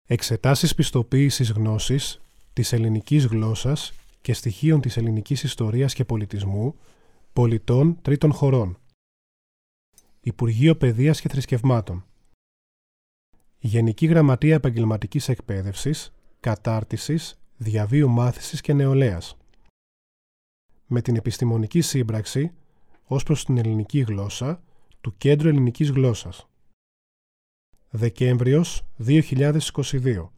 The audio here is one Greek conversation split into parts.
Εξετάσεις πιστοποίησης γνώσης της ελληνικής γλώσσας και στοιχείων της ελληνικής ιστορίας και πολιτισμού πολιτών τρίτων χωρών. Υπουργείο Παιδείας και Θρησκευμάτων. Γενική Γραμματεία Επαγγελματικής Εκπαίδευσης, Κατάρτισης, Διαβίου Μάθησης και Νεολαίας. Με την επιστημονική σύμπραξη ως προς την ελληνική γλώσσα του Κέντρου Ελληνικής Γλώσσας. Δεκέμβριος 2022.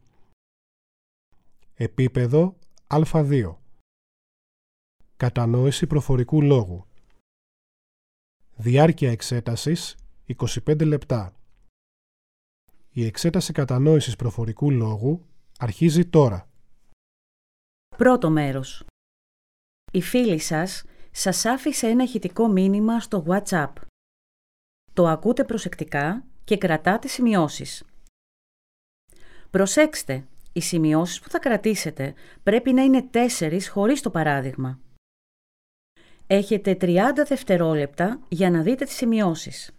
Επίπεδο Α2. Κατανόηση προφορικού λόγου. Διάρκεια εξέτασης 25 λεπτά. Η εξέταση κατανόησης προφορικού λόγου αρχίζει τώρα. Πρώτο μέρος. Η φίλη σας άφησε ένα ηχητικό μήνυμα στο WhatsApp. Το ακούτε προσεκτικά και κρατάτε σημειώσεις. Προσέξτε, οι σημειώσεις που θα κρατήσετε πρέπει να είναι 4 χωρίς το παράδειγμα. Έχετε 30 δευτερόλεπτα για να δείτε τις σημειώσεις.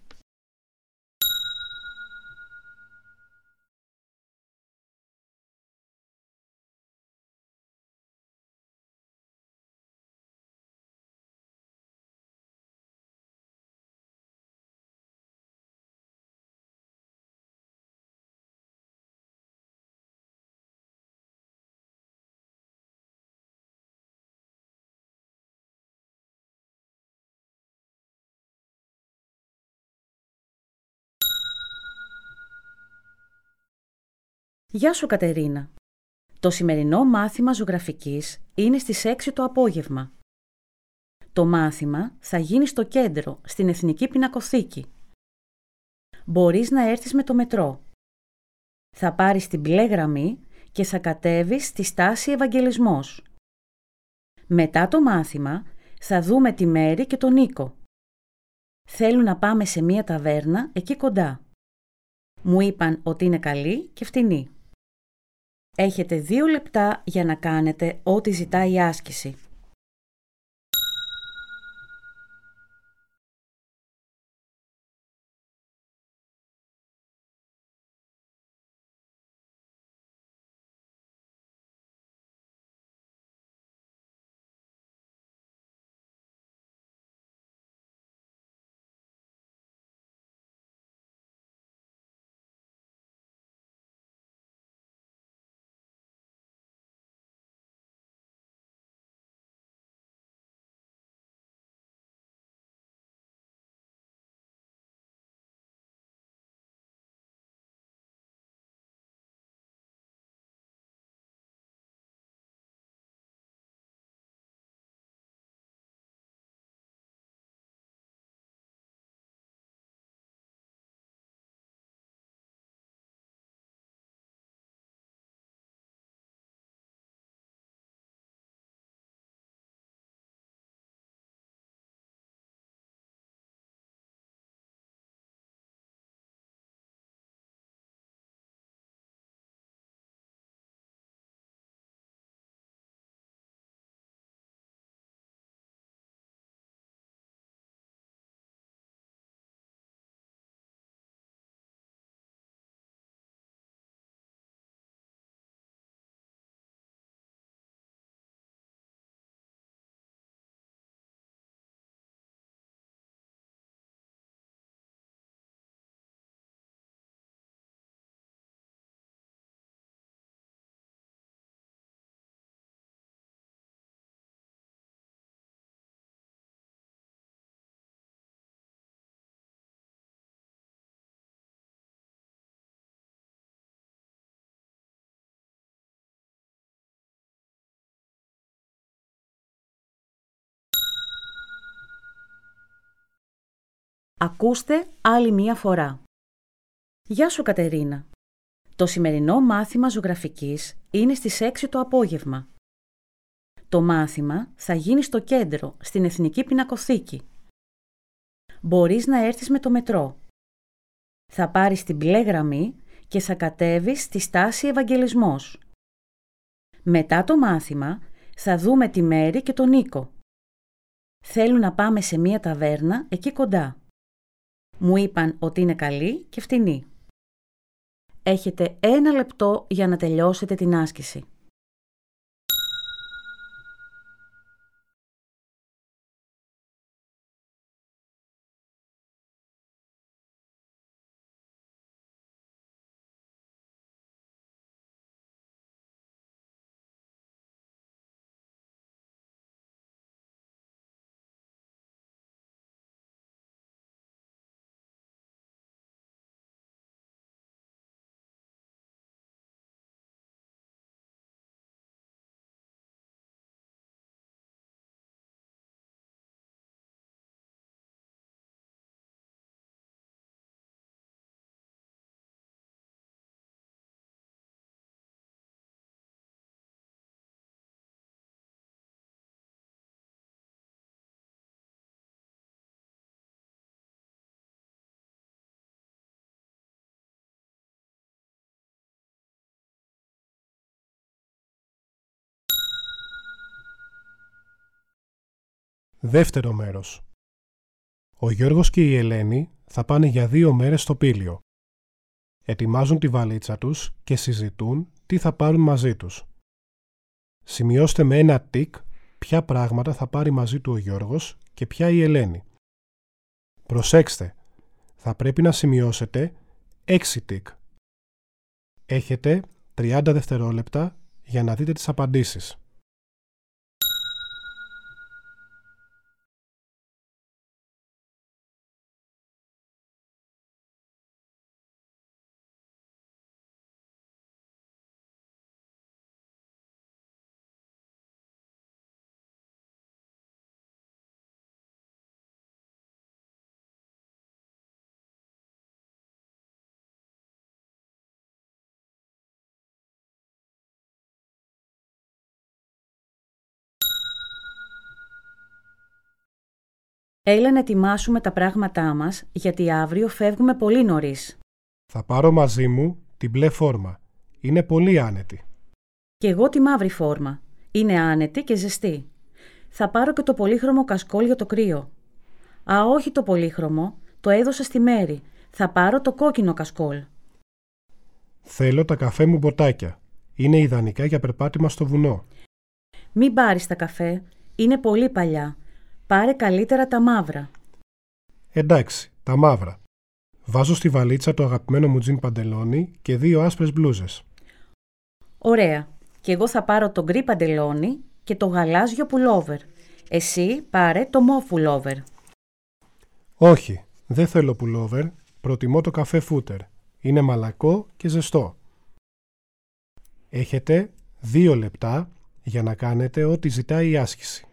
Γεια σου Κατερίνα. Το σημερινό μάθημα ζωγραφικής είναι στις 6 το απόγευμα. Το μάθημα θα γίνει στο κέντρο, στην Εθνική Πινακοθήκη. Μπορείς να έρθεις με το μετρό. Θα πάρεις την μπλε γραμμή και θα κατέβεις στη στάση Ευαγγελισμός. Μετά το μάθημα θα δούμε τη Μέρη και τον Νίκο. Θέλουν να πάμε σε μία ταβέρνα εκεί κοντά. Μου είπαν ότι είναι καλή και φτηνή. Έχετε 2 λεπτά για να κάνετε ό,τι ζητάει η άσκηση. Ακούστε άλλη μία φορά. Γεια σου Κατερίνα. Το σημερινό μάθημα ζωγραφικής είναι στις 6 το απόγευμα. Το μάθημα θα γίνει στο κέντρο, στην Εθνική Πινακοθήκη. Μπορείς να έρθεις με το μετρό. Θα πάρεις την μπλε γραμμή και θα κατέβεις στη στάση Ευαγγελισμός. Μετά το μάθημα θα δούμε τη Μέρη και τον Νίκο. Θέλουν να πάμε σε μία ταβέρνα εκεί κοντά. Μου είπαν ότι είναι καλή και φτηνή. Έχετε 1 λεπτό για να τελειώσετε την άσκηση. Δεύτερο μέρος. Ο Γιώργος και η Ελένη θα πάνε για 2 μέρες στο Πήλιο. Ετοιμάζουν τη βαλίτσα τους και συζητούν τι θα πάρουν μαζί τους. Σημειώστε με 1 τικ ποια πράγματα θα πάρει μαζί του ο Γιώργος και ποια η Ελένη. Προσέξτε, θα πρέπει να σημειώσετε 6 τικ. Έχετε 30 δευτερόλεπτα για να δείτε τις απαντήσεις. Έλα να ετοιμάσουμε τα πράγματά μας, γιατί αύριο φεύγουμε πολύ νωρίς. Θα πάρω μαζί μου την μπλε φόρμα. Είναι πολύ άνετη. Και εγώ τη μαύρη φόρμα. Είναι άνετη και ζεστή. Θα πάρω και το πολύχρωμο κασκόλ για το κρύο. Α, όχι το πολύχρωμο. Το έδωσα στη Μέρη. Θα πάρω το κόκκινο κασκόλ. Θέλω τα καφέ μου μποτάκια. Είναι ιδανικά για περπάτημα στο βουνό. Μην πάρεις τα καφέ. Είναι πολύ παλιά. Πάρε καλύτερα τα μαύρα. Εντάξει, τα μαύρα. Βάζω στη βαλίτσα το αγαπημένο μου τζιν παντελόνι και 2 άσπρες μπλούζες. Ωραία. Και εγώ θα πάρω το γκρι παντελόνι και το γαλάζιο πουλόβερ. Εσύ πάρε το μοβ πουλόβερ. Όχι, δεν θέλω πουλόβερ. Προτιμώ το καφέ φούτερ. Είναι μαλακό και ζεστό. Έχετε 2 λεπτά για να κάνετε ό,τι ζητάει η άσκηση.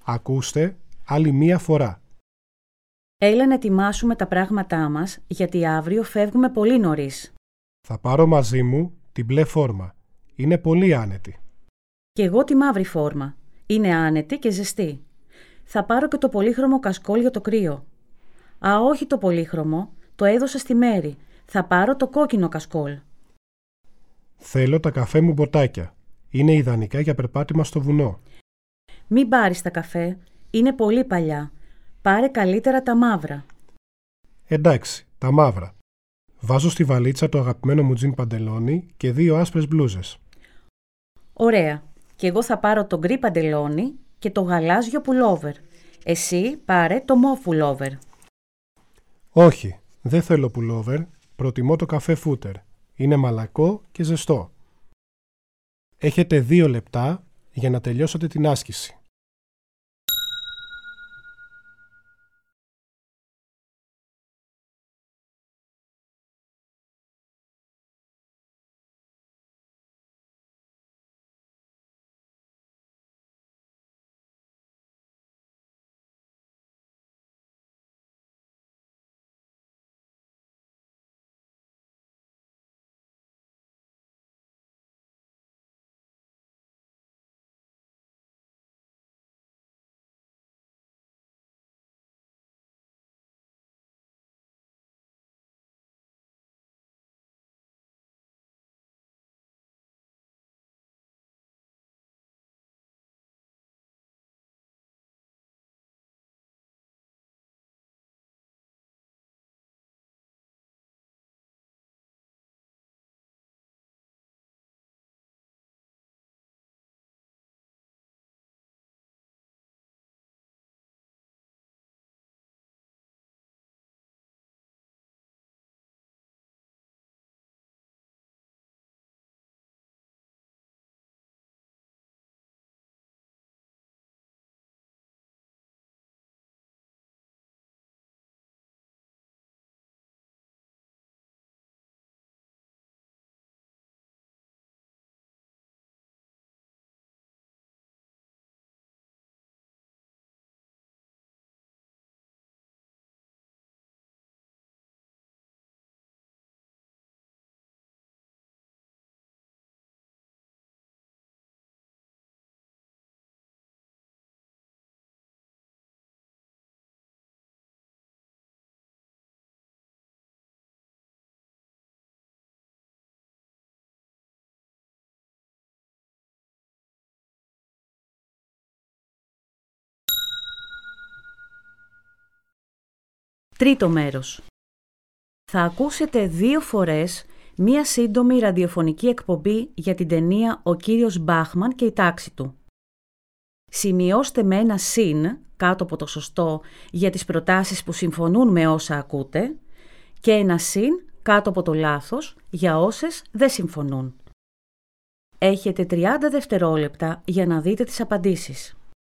Ακούστε άλλη μία φορά. Έλα να ετοιμάσουμε τα πράγματά μας, γιατί αύριο φεύγουμε πολύ νωρίς. Θα πάρω μαζί μου την μπλε φόρμα. Είναι πολύ άνετη. Και εγώ τη μαύρη φόρμα. Είναι άνετη και ζεστή. Θα πάρω και το πολύχρωμο κασκόλ για το κρύο. Α, όχι το πολύχρωμο. Το έδωσα στη Μέρη. Θα πάρω το κόκκινο κασκόλ. Θέλω τα καφέ μου μποτάκια. Είναι ιδανικά για περπάτημα στο βουνό. Μην πάρεις τα καφέ. Είναι πολύ παλιά. Πάρε καλύτερα τα μαύρα. Εντάξει, τα μαύρα. Βάζω στη βαλίτσα το αγαπημένο μου τζιν παντελόνι και 2 άσπρες μπλούζες. Ωραία. Και εγώ θα πάρω το γκρι παντελόνι και το γαλάζιο πουλόβερ. Εσύ πάρε το μοβ πουλόβερ. Όχι, δεν θέλω πουλόβερ. Προτιμώ το καφέ φούτερ. Είναι μαλακό και ζεστό. Έχετε 2 λεπτά για να τελειώσετε την άσκηση. Τρίτο μέρος. Θα ακούσετε 2 φορές μία σύντομη ραδιοφωνική εκπομπή για την ταινία «Ο κύριος Μπάχμαν και η τάξη του». Σημειώστε με ένα συν κάτω από το σωστό για τις προτάσεις που συμφωνούν με όσα ακούτε και ένα συν κάτω από το λάθος για όσες δεν συμφωνούν. Έχετε 30 δευτερόλεπτα για να δείτε τις απαντήσεις.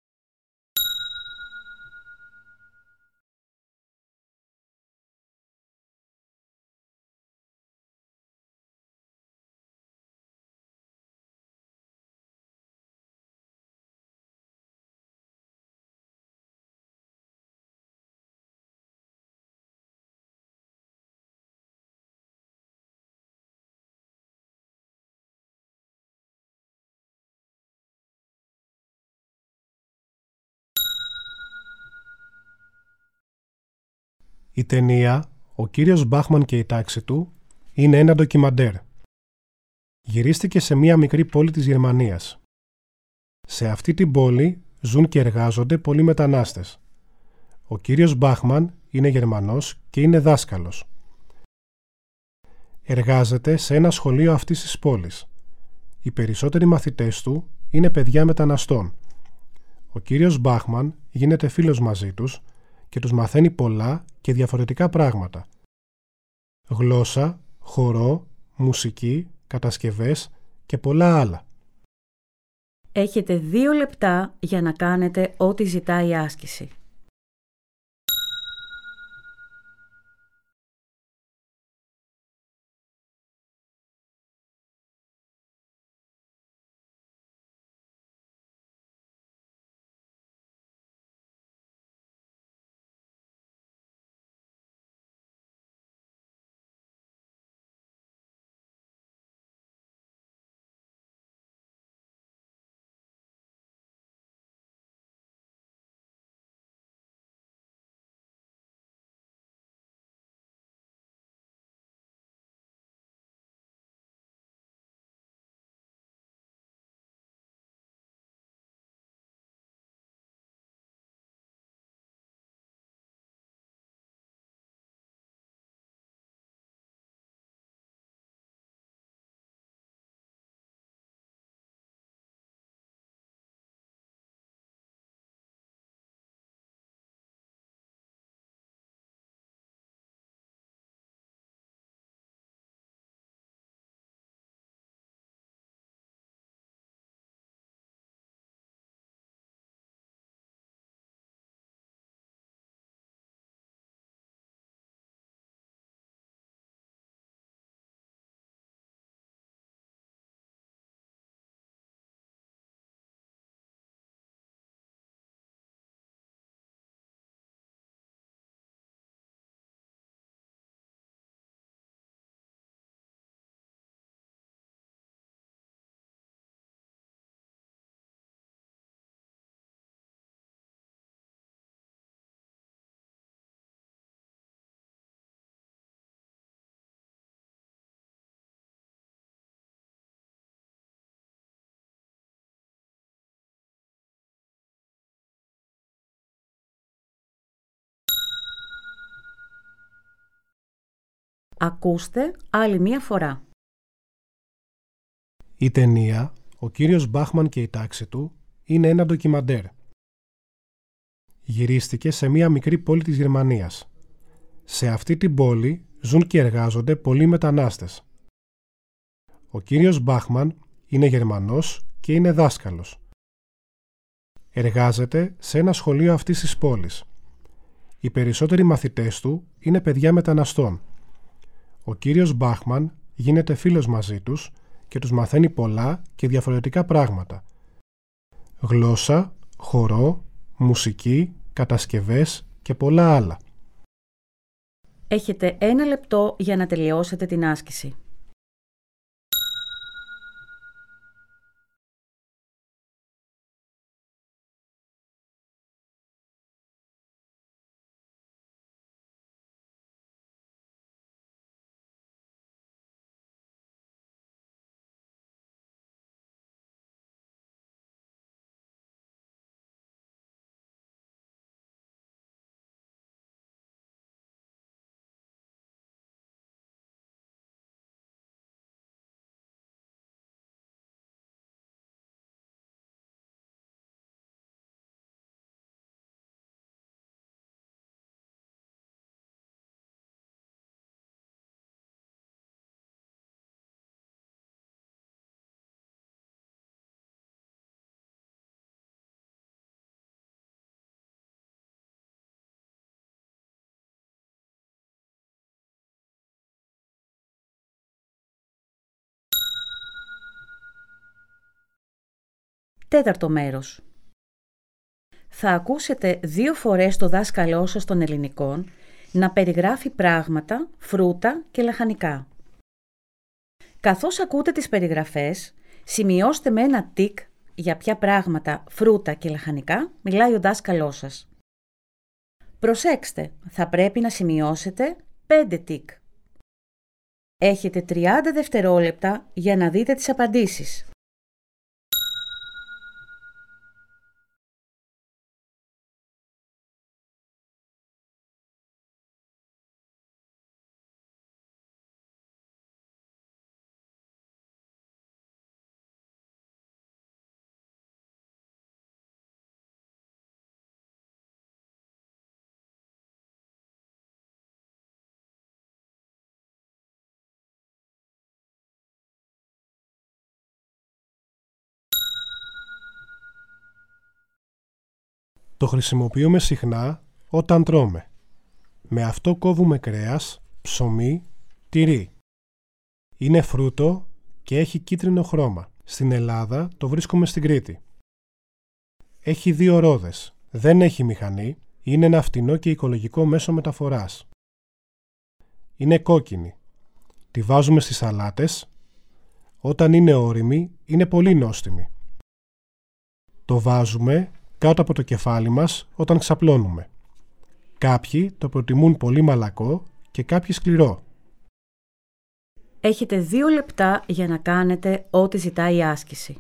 Η ταινία «Ο κύριος Μπάχμαν και η τάξη του» είναι ένα ντοκιμαντέρ. Γυρίστηκε σε μία μικρή πόλη της Γερμανίας. Σε αυτή την πόλη ζουν και εργάζονται πολλοί μετανάστες. Ο κύριος Μπάχμαν είναι Γερμανός και είναι δάσκαλος. Εργάζεται σε ένα σχολείο αυτής της πόλης. Οι περισσότεροι μαθητές του είναι παιδιά μεταναστών. Ο κύριος Μπάχμαν γίνεται φίλος μαζί τους και τους μαθαίνει πολλά και διαφορετικά πράγματα. Γλώσσα, χορό, μουσική, κατασκευές και πολλά άλλα. Έχετε 2 λεπτά για να κάνετε ό,τι ζητάει η άσκηση. Ακούστε άλλη μία φορά. Η ταινία «Ο κύριος Μπάχμαν και η τάξη του» είναι ένα ντοκιμαντέρ. Γυρίστηκε σε μία μικρή πόλη της Γερμανίας. Σε αυτή την πόλη ζουν και εργάζονται πολλοί μετανάστες. Ο κύριος Μπάχμαν είναι Γερμανός και είναι δάσκαλος. Εργάζεται σε ένα σχολείο αυτής της πόλης. Οι περισσότεροι μαθητές του είναι παιδιά μεταναστών. Ο κύριος Μπάχμαν γίνεται φίλος μαζί τους και τους μαθαίνει πολλά και διαφορετικά πράγματα. Γλώσσα, χορό, μουσική, κατασκευές και πολλά άλλα. Έχετε 1 λεπτό για να τελειώσετε την άσκηση. Τέταρτο μέρος. Θα ακούσετε 2 φορές το δάσκαλό σας των ελληνικών να περιγράφει πράγματα, φρούτα και λαχανικά. Καθώς ακούτε τις περιγραφές, σημειώστε με ένα τικ για ποια πράγματα, φρούτα και λαχανικά μιλάει ο δάσκαλός σας. Προσέξτε, θα πρέπει να σημειώσετε 5 τικ. Έχετε 30 δευτερόλεπτα για να δείτε τις απαντήσεις. Το χρησιμοποιούμε συχνά όταν τρώμε. Με αυτό κόβουμε κρέας, ψωμί, τυρί. Είναι φρούτο και έχει κίτρινο χρώμα. Στην Ελλάδα το βρίσκουμε στην Κρήτη. Έχει 2 ρόδες. Δεν έχει μηχανή. Είναι ένα φτηνό και οικολογικό μέσο μεταφοράς. Είναι κόκκινη. Τη βάζουμε στις σαλάτες. Όταν είναι ώριμη, είναι πολύ νόστιμη. Το βάζουμε κάτω από το κεφάλι μας όταν ξαπλώνουμε. Κάποιοι το προτιμούν πολύ μαλακό και κάποιοι σκληρό. Έχετε 2 λεπτά για να κάνετε ό,τι ζητάει η άσκηση.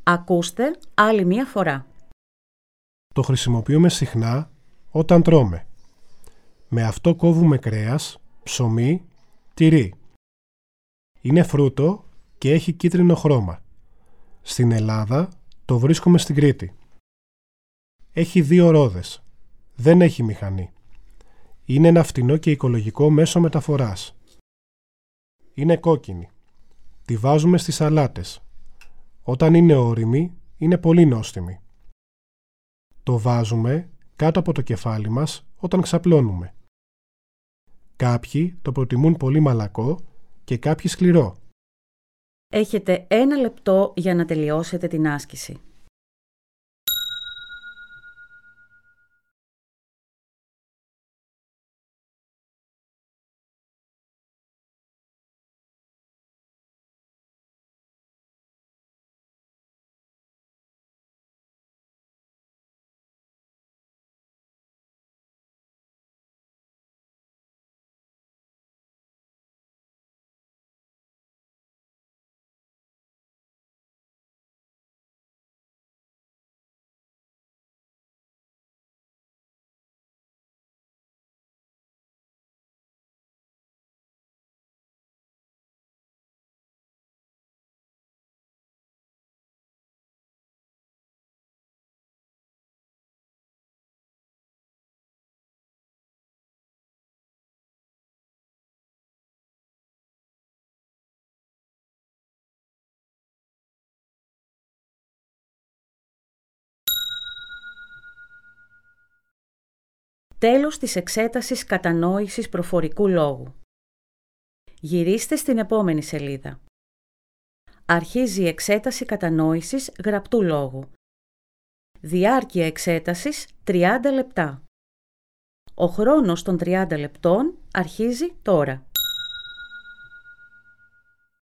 Ακούστε άλλη μία φορά. Το χρησιμοποιούμε συχνά όταν τρώμε. Με αυτό κόβουμε κρέας, ψωμί, τυρί. Είναι φρούτο και έχει κίτρινο χρώμα. Στην Ελλάδα το βρίσκουμε στην Κρήτη. Έχει 2 ρόδες. Δεν έχει μηχανή. Είναι ένα φτηνό και οικολογικό μέσο μεταφοράς. Είναι κόκκινη. Τη βάζουμε στις σαλάτες. Όταν είναι ώριμη, είναι πολύ νόστιμη. Το βάζουμε κάτω από το κεφάλι μας όταν ξαπλώνουμε. Κάποιοι το προτιμούν πολύ μαλακό και κάποιοι σκληρό. Έχετε 1 λεπτό για να τελειώσετε την άσκηση. Τέλος της εξέτασης κατανόησης προφορικού λόγου. Γυρίστε στην επόμενη σελίδα. Αρχίζει η εξέταση κατανόησης γραπτού λόγου. Διάρκεια εξέτασης 30 λεπτά. Ο χρόνος των 30 λεπτών αρχίζει τώρα.